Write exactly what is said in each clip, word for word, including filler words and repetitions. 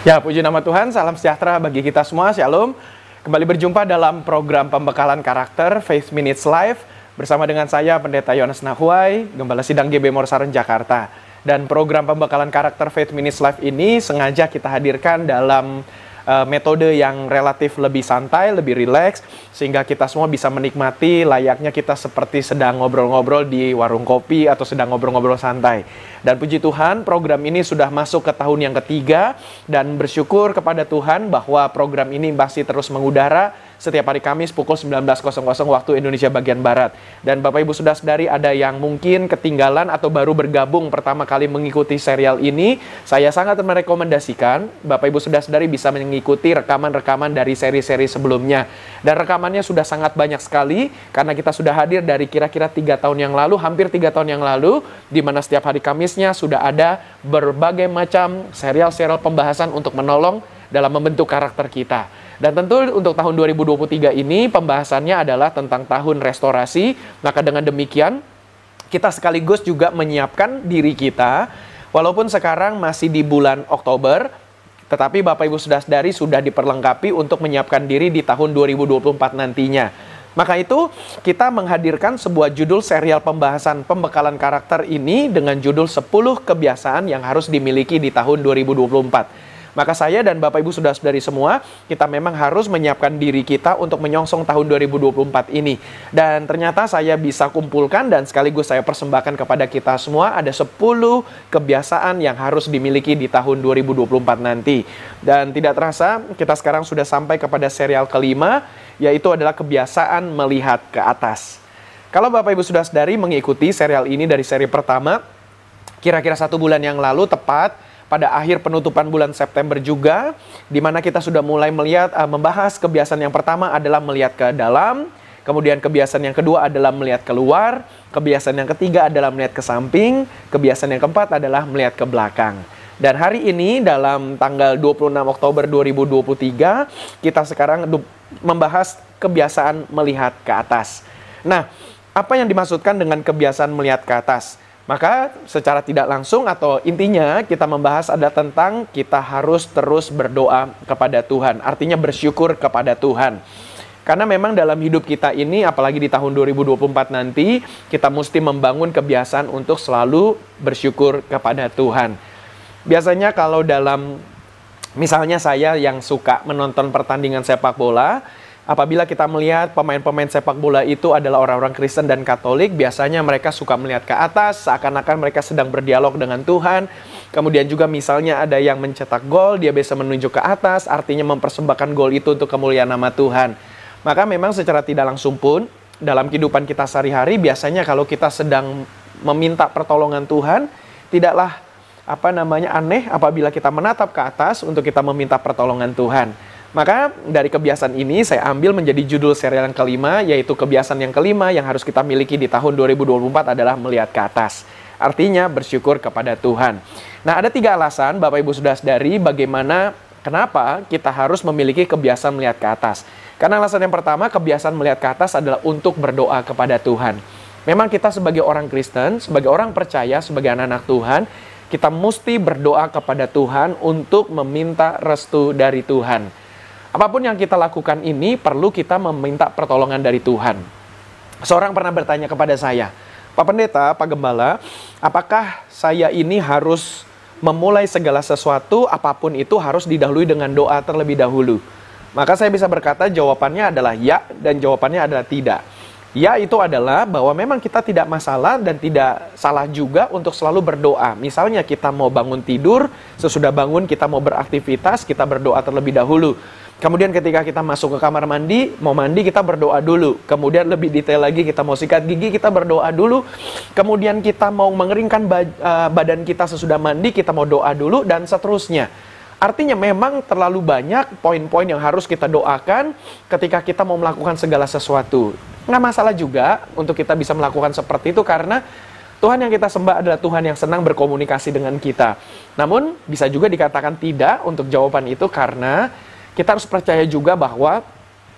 Ya, puji nama Tuhan, salam sejahtera bagi kita semua, shalom. Kembali berjumpa dalam program pembekalan karakter Faith Minutes Live bersama dengan saya, Pendeta Yohanes Nahuai, Gembala Sidang G B Morsaren, Jakarta. Dan program pembekalan karakter Faith Minutes Live ini sengaja kita hadirkan dalam uh, metode yang relatif lebih santai, lebih rileks, sehingga kita semua bisa menikmati layaknya kita seperti sedang ngobrol-ngobrol di warung kopi atau sedang ngobrol-ngobrol santai. Dan puji Tuhan, program ini sudah masuk ke tahun yang ketiga dan bersyukur kepada Tuhan bahwa program ini masih terus mengudara setiap hari Kamis pukul sembilan belas waktu Indonesia bagian Barat. Dan Bapak Ibu Saudara-saudari, ada yang mungkin ketinggalan atau baru bergabung pertama kali mengikuti serial ini, saya sangat merekomendasikan Bapak Ibu Saudara-saudari bisa mengikuti rekaman-rekaman dari seri-seri sebelumnya. Dan rekamannya sudah sangat banyak sekali karena kita sudah hadir dari kira-kira tiga tahun yang lalu, hampir tiga tahun yang lalu, di mana setiap hari Kamisnya sudah ada berbagai macam serial-serial pembahasan untuk menolong dalam membentuk karakter kita. Dan tentu untuk tahun dua ribu dua puluh tiga ini pembahasannya adalah tentang tahun restorasi. Maka dengan demikian kita sekaligus juga menyiapkan diri kita. Walaupun sekarang masih di bulan Oktober, tetapi Bapak Ibu Saudara-saudari sudah diperlengkapi untuk menyiapkan diri di tahun dua ribu dua puluh empat nantinya. Maka itu kita menghadirkan sebuah judul serial pembahasan pembekalan karakter ini dengan judul sepuluh kebiasaan yang harus dimiliki di tahun dua ribu dua puluh empat. Maka saya dan Bapak Ibu Saudara-saudari semua, kita memang harus menyiapkan diri kita untuk menyongsong tahun dua ribu dua puluh empat ini. Dan ternyata saya bisa kumpulkan dan sekaligus saya persembahkan kepada kita semua ada sepuluh kebiasaan yang harus dimiliki di tahun dua ribu dua puluh empat nanti. Dan tidak terasa kita sekarang sudah sampai kepada serial kelima, yaitu adalah kebiasaan melihat ke atas. Kalau Bapak Ibu Saudara-saudari mengikuti serial ini dari seri pertama, kira-kira satu bulan yang lalu tepat pada akhir penutupan bulan September juga, di mana kita sudah mulai melihat, uh, membahas kebiasaan yang pertama adalah melihat ke dalam, kemudian kebiasaan yang kedua adalah melihat keluar, kebiasaan yang ketiga adalah melihat ke samping, kebiasaan yang keempat adalah melihat ke belakang. Dan hari ini dalam tanggal dua puluh enam Oktober dua ribu dua puluh tiga, kita sekarang membahas kebiasaan melihat ke atas. Nah, apa yang dimaksudkan dengan kebiasaan melihat ke atas? Maka secara tidak langsung atau intinya kita membahas ada tentang kita harus terus berdoa kepada Tuhan. Artinya bersyukur kepada Tuhan. Karena memang dalam hidup kita ini, apalagi di tahun dua ribu dua puluh empat nanti, kita mesti membangun kebiasaan untuk selalu bersyukur kepada Tuhan. Biasanya kalau dalam, misalnya saya yang suka menonton pertandingan sepak bola, apabila kita melihat pemain-pemain sepak bola itu adalah orang-orang Kristen dan Katolik, biasanya mereka suka melihat ke atas, seakan-akan mereka sedang berdialog dengan Tuhan. Kemudian juga misalnya ada yang mencetak gol, dia bisa menunjuk ke atas, artinya mempersembahkan gol itu untuk kemuliaan nama Tuhan. Maka memang secara tidak langsung pun, dalam kehidupan kita sehari-hari, biasanya kalau kita sedang meminta pertolongan Tuhan, tidaklah apa namanya aneh apabila kita menatap ke atas untuk kita meminta pertolongan Tuhan. Maka dari kebiasaan ini saya ambil menjadi judul serial yang kelima, yaitu kebiasaan yang kelima yang harus kita miliki di tahun dua ribu dua puluh empat adalah melihat ke atas. Artinya bersyukur kepada Tuhan. Nah, ada tiga alasan Bapak Ibu Saudara-saudari bagaimana, kenapa kita harus memiliki kebiasaan melihat ke atas. Karena alasan yang pertama, kebiasaan melihat ke atas adalah untuk berdoa kepada Tuhan. Memang kita sebagai orang Kristen, sebagai orang percaya, sebagai anak-anak Tuhan, kita mesti berdoa kepada Tuhan untuk meminta restu dari Tuhan. Apapun yang kita lakukan ini perlu kita meminta pertolongan dari Tuhan. Seorang pernah bertanya kepada saya, Pak Pendeta, Pak Gembala, apakah saya ini harus memulai segala sesuatu, apapun itu harus didahului dengan doa terlebih dahulu? Maka saya bisa berkata jawabannya adalah ya, dan jawabannya adalah tidak. Ya itu adalah bahwa memang kita tidak masalah dan tidak salah juga untuk selalu berdoa. Misalnya kita mau bangun tidur, sesudah bangun kita mau beraktivitas, kita berdoa terlebih dahulu. Kemudian ketika kita masuk ke kamar mandi, mau mandi kita berdoa dulu. Kemudian lebih detail lagi kita mau sikat gigi, kita berdoa dulu. Kemudian kita mau mengeringkan badan kita sesudah mandi, kita mau doa dulu, dan seterusnya. Artinya memang terlalu banyak poin-poin yang harus kita doakan ketika kita mau melakukan segala sesuatu. Nggak masalah juga untuk kita bisa melakukan seperti itu karena Tuhan yang kita sembah adalah Tuhan yang senang berkomunikasi dengan kita. Namun bisa juga dikatakan tidak untuk jawaban itu karena kita harus percaya juga bahwa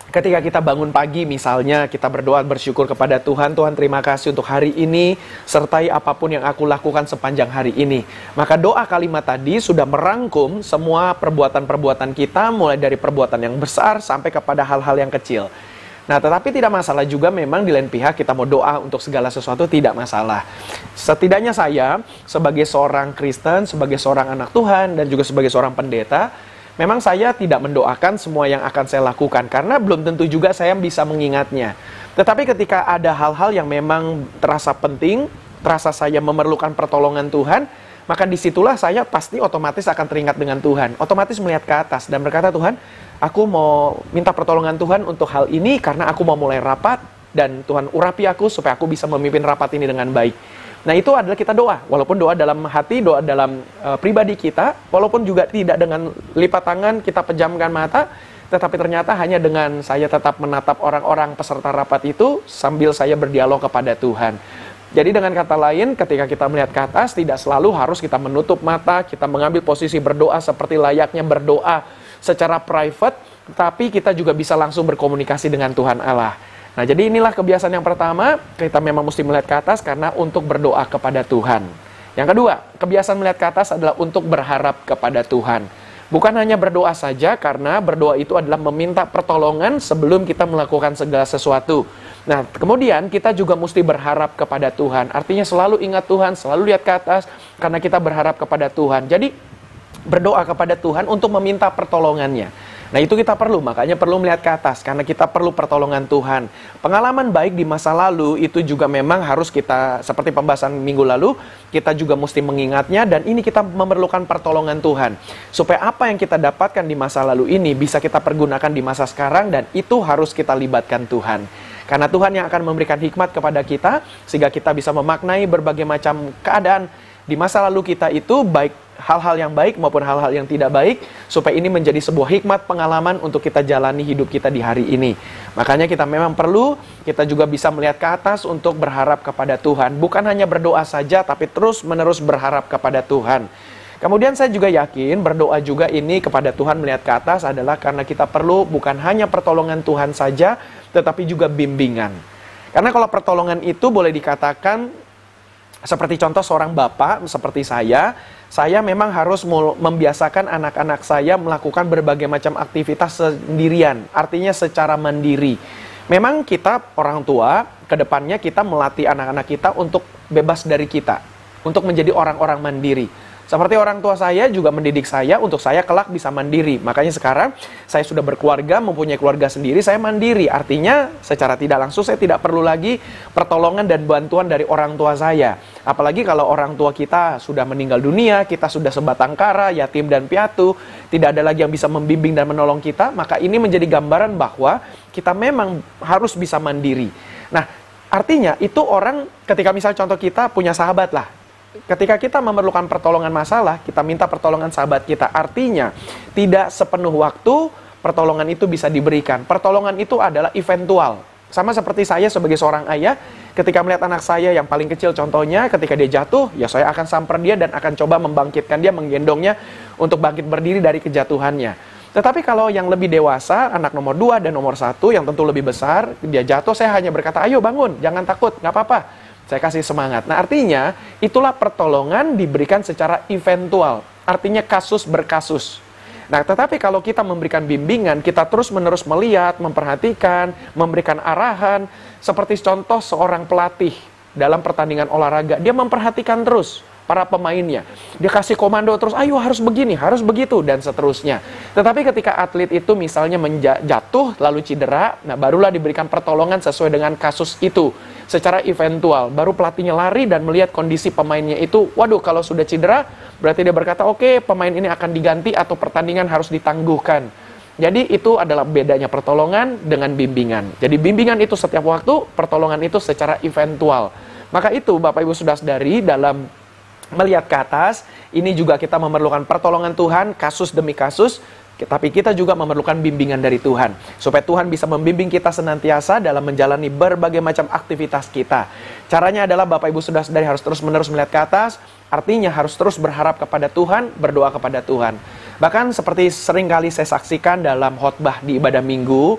Ketika kita bangun pagi misalnya, kita berdoa bersyukur kepada Tuhan, Tuhan terima kasih untuk hari ini, sertai apapun yang aku lakukan sepanjang hari ini. Maka doa kalimat tadi sudah merangkum semua perbuatan-perbuatan kita, mulai dari perbuatan yang besar sampai kepada hal-hal yang kecil. Nah, tetapi tidak masalah juga memang di lain pihak kita mau doa untuk segala sesuatu, tidak masalah. Setidaknya saya sebagai seorang Kristen, sebagai seorang anak Tuhan, dan juga sebagai seorang pendeta, memang saya tidak mendoakan semua yang akan saya lakukan, karena belum tentu juga saya bisa mengingatnya. Tetapi ketika ada hal-hal yang memang terasa penting, terasa saya memerlukan pertolongan Tuhan, maka disitulah saya pasti otomatis akan teringat dengan Tuhan. Otomatis melihat ke atas dan berkata, Tuhan, aku mau minta pertolongan Tuhan untuk hal ini, karena aku mau mulai rapat, dan Tuhan urapi aku supaya aku bisa memimpin rapat ini dengan baik. Nah, itu adalah kita doa, walaupun doa dalam hati, doa dalam uh, pribadi kita, walaupun juga tidak dengan lipat tangan, kita pejamkan mata, tetapi ternyata hanya dengan saya tetap menatap orang-orang peserta rapat itu, sambil saya berdialog kepada Tuhan. Jadi dengan kata lain, ketika kita melihat ke atas, tidak selalu harus kita menutup mata, kita mengambil posisi berdoa seperti layaknya berdoa secara private, tapi kita juga bisa langsung berkomunikasi dengan Tuhan Allah. Nah, jadi inilah kebiasaan yang pertama, kita memang mesti melihat ke atas karena untuk berdoa kepada Tuhan. Yang kedua, kebiasaan melihat ke atas adalah untuk berharap kepada Tuhan. Bukan hanya berdoa saja, karena berdoa itu adalah meminta pertolongan sebelum kita melakukan segala sesuatu. Nah, kemudian kita juga mesti berharap kepada Tuhan. Artinya selalu ingat Tuhan, selalu lihat ke atas, karena kita berharap kepada Tuhan. Jadi, berdoa kepada Tuhan untuk meminta pertolongannya. Nah, itu kita perlu, makanya perlu melihat ke atas, karena kita perlu pertolongan Tuhan. Pengalaman baik di masa lalu itu juga memang harus kita, seperti pembahasan minggu lalu, kita juga mesti mengingatnya, dan ini kita memerlukan pertolongan Tuhan. Supaya apa yang kita dapatkan di masa lalu ini bisa kita pergunakan di masa sekarang, dan itu harus kita libatkan Tuhan. Karena Tuhan yang akan memberikan hikmat kepada kita, sehingga kita bisa memaknai berbagai macam keadaan di masa lalu kita itu, baik hal-hal yang baik maupun hal-hal yang tidak baik, supaya ini menjadi sebuah hikmat pengalaman untuk kita jalani hidup kita di hari ini. Makanya kita memang perlu, kita juga bisa melihat ke atas untuk berharap kepada Tuhan. Bukan hanya berdoa saja, tapi terus-menerus berharap kepada Tuhan. Kemudian saya juga yakin berdoa juga ini kepada Tuhan melihat ke atas adalah karena kita perlu bukan hanya pertolongan Tuhan saja, tetapi juga bimbingan. Karena kalau pertolongan itu boleh dikatakan seperti contoh seorang bapak seperti saya, saya memang harus membiasakan anak-anak saya melakukan berbagai macam aktivitas sendirian, artinya secara mandiri. Memang kita orang tua, kedepannya kita melatih anak-anak kita untuk bebas dari kita, untuk menjadi orang-orang mandiri. Seperti orang tua saya juga mendidik saya untuk saya kelak bisa mandiri. Makanya sekarang saya sudah berkeluarga, mempunyai keluarga sendiri, saya mandiri. Artinya secara tidak langsung saya tidak perlu lagi pertolongan dan bantuan dari orang tua saya. Apalagi kalau orang tua kita sudah meninggal dunia, kita sudah sebatang kara, yatim dan piatu, tidak ada lagi yang bisa membimbing dan menolong kita, maka ini menjadi gambaran bahwa kita memang harus bisa mandiri. Nah, artinya itu orang ketika misal contoh kita punya sahabat lah, ketika kita memerlukan pertolongan masalah, kita minta pertolongan sahabat kita. Artinya, tidak sepenuh waktu pertolongan itu bisa diberikan. Pertolongan itu adalah eventual. Sama seperti saya sebagai seorang ayah, ketika melihat anak saya yang paling kecil contohnya, ketika dia jatuh, ya saya akan samper dia dan akan coba membangkitkan dia, menggendongnya untuk bangkit berdiri dari kejatuhannya. Tetapi kalau yang lebih dewasa, anak nomor dua dan nomor satu, yang tentu lebih besar, dia jatuh, saya hanya berkata, ayo bangun, jangan takut, nggak apa-apa. Saya kasih semangat. Nah, artinya itulah pertolongan diberikan secara eventual. Artinya kasus berkasus. Nah, tetapi kalau kita memberikan bimbingan, kita terus-menerus melihat, memperhatikan, memberikan arahan. Seperti contoh seorang pelatih dalam pertandingan olahraga. Dia memperhatikan terus para pemainnya. Dia kasih komando terus, ayo harus begini, harus begitu, dan seterusnya. Tetapi ketika atlet itu misalnya jatuh, lalu cedera, nah barulah diberikan pertolongan sesuai dengan kasus itu. Secara eventual, baru pelatihnya lari dan melihat kondisi pemainnya itu, waduh kalau sudah cedera, berarti dia berkata, oke okay, pemain ini akan diganti atau pertandingan harus ditangguhkan. Jadi itu adalah bedanya pertolongan dengan bimbingan. Jadi bimbingan itu setiap waktu, pertolongan itu secara eventual. Maka itu Bapak Ibu sudah sadari dalam melihat ke atas, ini juga kita memerlukan pertolongan Tuhan, kasus demi kasus, tapi kita juga memerlukan bimbingan dari Tuhan. Supaya Tuhan bisa membimbing kita senantiasa dalam menjalani berbagai macam aktivitas kita. Caranya adalah Bapak Ibu sudah sadari harus terus-menerus melihat ke atas, artinya harus terus berharap kepada Tuhan, berdoa kepada Tuhan. Bahkan seperti seringkali saya saksikan dalam khotbah di ibadah minggu,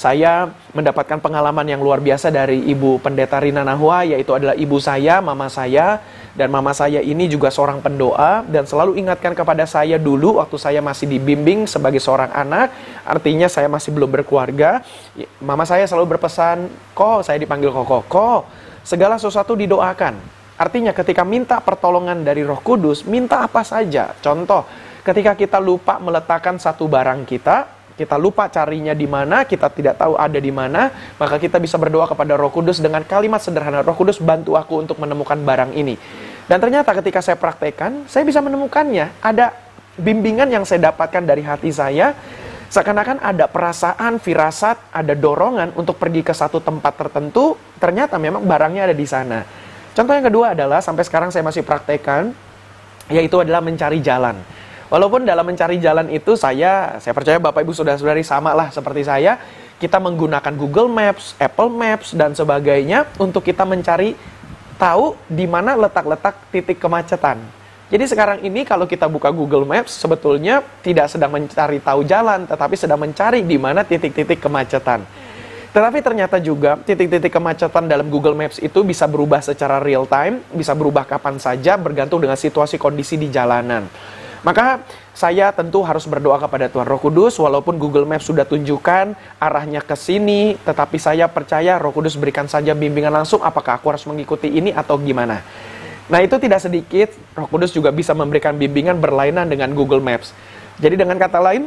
saya mendapatkan pengalaman yang luar biasa dari Ibu Pendeta Rina Nahua, yaitu adalah ibu saya, mama saya. Dan mama saya ini juga seorang pendoa dan selalu ingatkan kepada saya dulu waktu saya masih dibimbing sebagai seorang anak, artinya saya masih belum berkeluarga. Mama saya selalu berpesan, "Ko," saya dipanggil Koko, "Ko, segala sesuatu didoakan." Artinya ketika minta pertolongan dari Roh Kudus, minta apa saja. Contoh, ketika kita lupa meletakkan satu barang kita, kita lupa carinya di mana, kita tidak tahu ada di mana, maka kita bisa berdoa kepada Roh Kudus dengan kalimat sederhana, "Roh Kudus, bantu aku untuk menemukan barang ini." Dan ternyata ketika saya praktekkan, saya bisa menemukannya. Ada bimbingan yang saya dapatkan dari hati saya, seakan-akan ada perasaan, firasat, ada dorongan untuk pergi ke satu tempat tertentu, ternyata memang barangnya ada di sana. Contoh yang kedua adalah, sampai sekarang saya masih praktekkan, yaitu adalah mencari jalan. Walaupun dalam mencari jalan itu saya, saya percaya Bapak Ibu Saudara-saudari sama lah seperti saya, kita menggunakan Google Maps, Apple Maps, dan sebagainya untuk kita mencari tahu di mana letak-letak titik kemacetan. Jadi sekarang ini kalau kita buka Google Maps, sebetulnya tidak sedang mencari tahu jalan, tetapi sedang mencari di mana titik-titik kemacetan. Tetapi ternyata juga titik-titik kemacetan dalam Google Maps itu bisa berubah secara real time, bisa berubah kapan saja bergantung dengan situasi kondisi di jalanan. Maka saya tentu harus berdoa kepada Tuhan Roh Kudus, walaupun Google Maps sudah tunjukkan arahnya ke sini, tetapi saya percaya Roh Kudus berikan saja bimbingan langsung apakah aku harus mengikuti ini atau gimana. Nah itu tidak sedikit, Roh Kudus juga bisa memberikan bimbingan berlainan dengan Google Maps. Jadi dengan kata lain,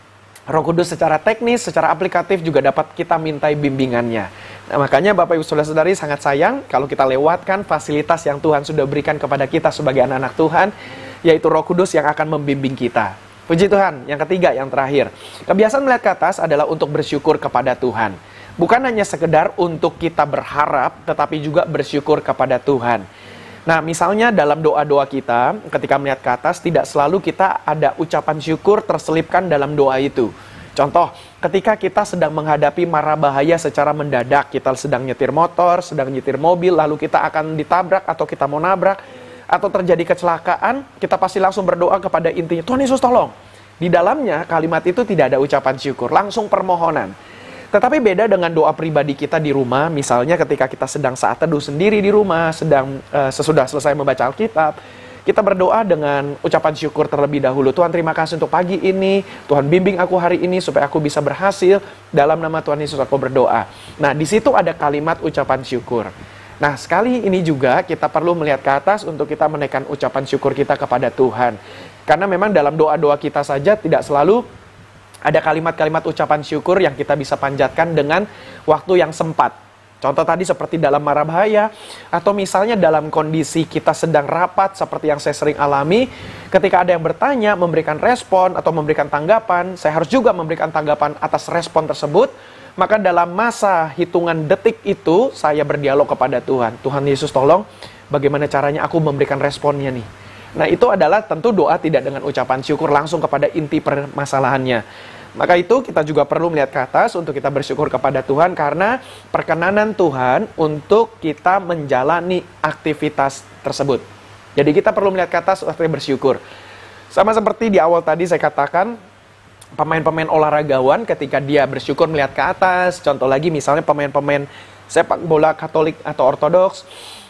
Roh Kudus secara teknis, secara aplikatif juga dapat kita mintai bimbingannya. Nah, makanya Bapak Ibu Saudara-saudari sangat sayang kalau kita lewatkan fasilitas yang Tuhan sudah berikan kepada kita sebagai anak-anak Tuhan, yaitu Roh Kudus yang akan membimbing kita. Puji Tuhan. Yang ketiga, yang terakhir, kebiasaan melihat ke atas adalah untuk bersyukur kepada Tuhan. Bukan hanya sekedar untuk kita berharap, tetapi juga bersyukur kepada Tuhan. Nah, misalnya dalam doa-doa kita, ketika melihat ke atas, tidak selalu kita ada ucapan syukur terselipkan dalam doa itu. Contoh, ketika kita sedang menghadapi mara bahaya secara mendadak, kita sedang nyetir motor, sedang nyetir mobil, lalu kita akan ditabrak atau kita mau nabrak, atau terjadi kecelakaan, kita pasti langsung berdoa kepada intinya, "Tuhan Yesus tolong." Di dalamnya kalimat itu tidak ada ucapan syukur, langsung permohonan. Tetapi beda dengan doa pribadi kita di rumah, misalnya ketika kita sedang saat teduh sendiri di rumah, sedang uh, sesudah selesai membaca Alkitab, kita berdoa dengan ucapan syukur terlebih dahulu. "Tuhan, terima kasih untuk pagi ini, Tuhan bimbing aku hari ini supaya aku bisa berhasil, dalam nama Tuhan Yesus aku berdoa." Nah, di situ ada kalimat ucapan syukur. Nah, sekali ini juga kita perlu melihat ke atas untuk kita menaikkan ucapan syukur kita kepada Tuhan. Karena memang dalam doa-doa kita saja tidak selalu ada kalimat-kalimat ucapan syukur yang kita bisa panjatkan dengan waktu yang sempat. Contoh tadi seperti dalam mara bahaya, atau misalnya dalam kondisi kita sedang rapat seperti yang saya sering alami, ketika ada yang bertanya, memberikan respon atau memberikan tanggapan, saya harus juga memberikan tanggapan atas respon tersebut. Maka dalam masa hitungan detik itu, saya berdialog kepada Tuhan. "Tuhan Yesus tolong, bagaimana caranya aku memberikan responnya nih?" Nah itu adalah tentu doa tidak dengan ucapan syukur langsung kepada inti permasalahannya. Maka itu kita juga perlu melihat ke atas untuk kita bersyukur kepada Tuhan, karena perkenanan Tuhan untuk kita menjalani aktivitas tersebut. Jadi kita perlu melihat ke atas untuk bersyukur. Sama seperti di awal tadi saya katakan, pemain-pemain olahragawan ketika dia bersyukur melihat ke atas, contoh lagi misalnya pemain-pemain sepak bola Katolik atau Ortodoks,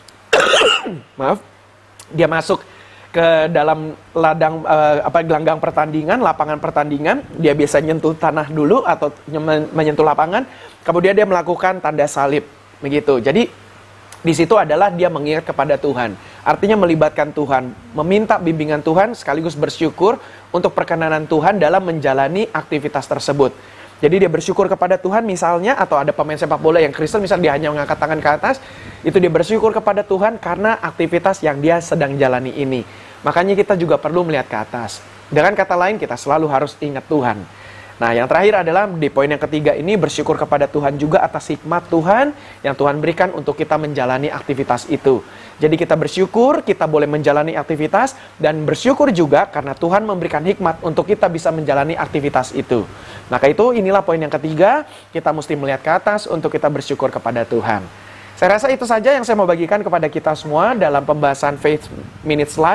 maaf, dia masuk ke dalam ladang uh, apa gelanggang pertandingan, lapangan pertandingan, dia biasa nyentuh tanah dulu atau menyentuh lapangan, kemudian dia melakukan tanda salib, begitu. Jadi di situ adalah dia mengingat kepada Tuhan. Artinya melibatkan Tuhan, meminta bimbingan Tuhan sekaligus bersyukur untuk perkenanan Tuhan dalam menjalani aktivitas tersebut. Jadi dia bersyukur kepada Tuhan misalnya, atau ada pemain sepak bola yang Kristen misalnya dia hanya mengangkat tangan ke atas, itu dia bersyukur kepada Tuhan karena aktivitas yang dia sedang jalani ini. Makanya kita juga perlu melihat ke atas. Dengan kata lain, kita selalu harus ingat Tuhan. Nah, yang terakhir adalah di poin yang ketiga ini, bersyukur kepada Tuhan juga atas hikmat Tuhan yang Tuhan berikan untuk kita menjalani aktivitas itu. Jadi kita bersyukur, kita boleh menjalani aktivitas, dan bersyukur juga karena Tuhan memberikan hikmat untuk kita bisa menjalani aktivitas itu. Maka itu inilah poin yang ketiga, kita mesti melihat ke atas untuk kita bersyukur kepada Tuhan. Saya rasa itu saja yang saya mau bagikan kepada kita semua dalam pembahasan Faith Minutes Live.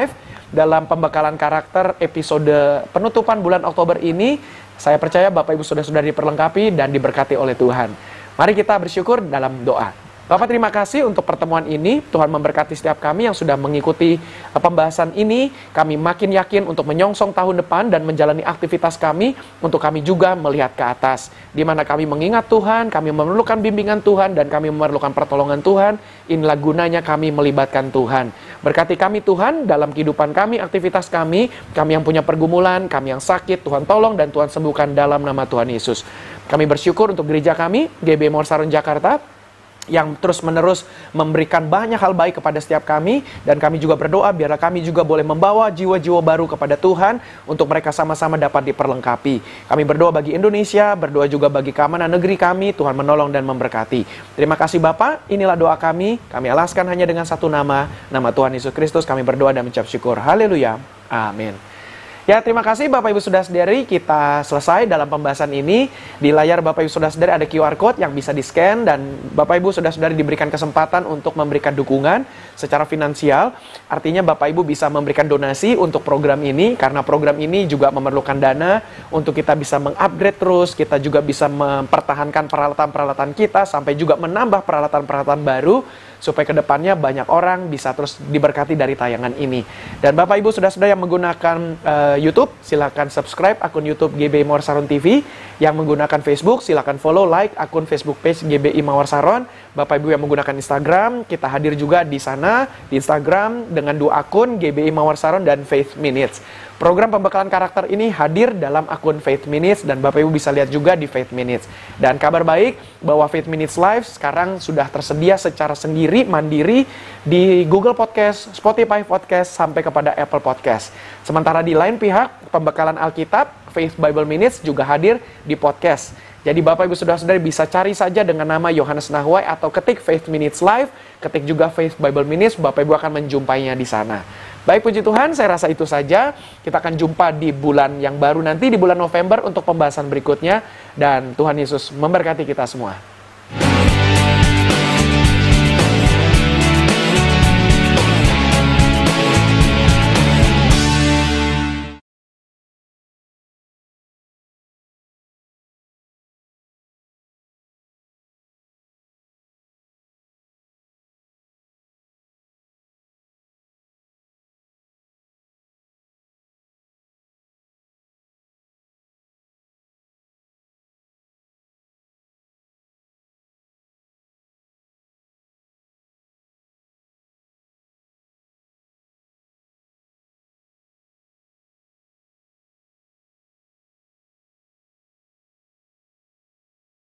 dalam pembekalan karakter episode penutupan bulan Oktober ini. Saya percaya Bapak Ibu sudah sudah diperlengkapi dan diberkati oleh Tuhan. Mari kita bersyukur dalam doa. Bapak, terima kasih untuk pertemuan ini. Tuhan memberkati setiap kami yang sudah mengikuti pembahasan ini. Kami makin yakin untuk menyongsong tahun depan dan menjalani aktivitas kami untuk kami juga melihat ke atas. Di mana kami mengingat Tuhan, kami memerlukan bimbingan Tuhan, dan kami memerlukan pertolongan Tuhan. Inilah gunanya kami melibatkan Tuhan. Berkati kami Tuhan dalam kehidupan kami, aktivitas kami, kami yang punya pergumulan, kami yang sakit, Tuhan tolong dan Tuhan sembuhkan dalam nama Tuhan Yesus. Kami bersyukur untuk gereja kami, G B Morsaron Jakarta, yang terus-menerus memberikan banyak hal baik kepada setiap kami, dan kami juga berdoa biarlah kami juga boleh membawa jiwa-jiwa baru kepada Tuhan untuk mereka sama-sama dapat diperlengkapi. Kami berdoa bagi Indonesia, berdoa juga bagi keamanan negeri kami, Tuhan menolong dan memberkati. Terima kasih Bapak, inilah doa kami, kami alaskan hanya dengan satu nama, nama Tuhan Yesus Kristus. Kami berdoa dan mengucap syukur. Haleluya, amin. Ya, terima kasih Bapak Ibu Saudara-saudari, kita selesai dalam pembahasan ini. Di layar Bapak Ibu Saudara-saudari ada Q R Code yang bisa di-scan, dan Bapak Ibu Saudara-saudari diberikan kesempatan untuk memberikan dukungan secara finansial. Artinya Bapak Ibu bisa memberikan donasi untuk program ini, karena program ini juga memerlukan dana untuk kita bisa mengupgrade terus, kita juga bisa mempertahankan peralatan-peralatan kita, sampai juga menambah peralatan-peralatan baru, supaya kedepannya banyak orang bisa terus diberkati dari tayangan ini. Dan Bapak Ibu Saudara-saudara yang menggunakan uh, YouTube, silakan subscribe akun YouTube G B I Mawar Saron T V. Yang menggunakan Facebook, silakan follow, like akun Facebook page G B I Mawar Saron. Bapak Ibu yang menggunakan Instagram, kita hadir juga di sana, di Instagram dengan dua akun G B I Mawar Saron dan Faith Minutes. Program pembekalan karakter ini hadir dalam akun Faith Minutes, dan Bapak Ibu bisa lihat juga di Faith Minutes. Dan kabar baik bahwa Faith Minutes Live sekarang sudah tersedia secara sendiri, mandiri di Google Podcast, Spotify Podcast, sampai kepada Apple Podcast. Sementara di lain pihak, pembekalan Alkitab, Faith Bible Minutes juga hadir di podcast. Jadi Bapak Ibu Saudara-saudari bisa cari saja dengan nama Yohanes Nahuai atau ketik Faith Minutes Live, ketik juga Faith Bible Minutes, Bapak Ibu akan menjumpainya di sana. Baik, puji Tuhan, saya rasa itu saja. Kita akan jumpa di bulan yang baru nanti, di bulan November untuk pembahasan berikutnya, dan Tuhan Yesus memberkati kita semua.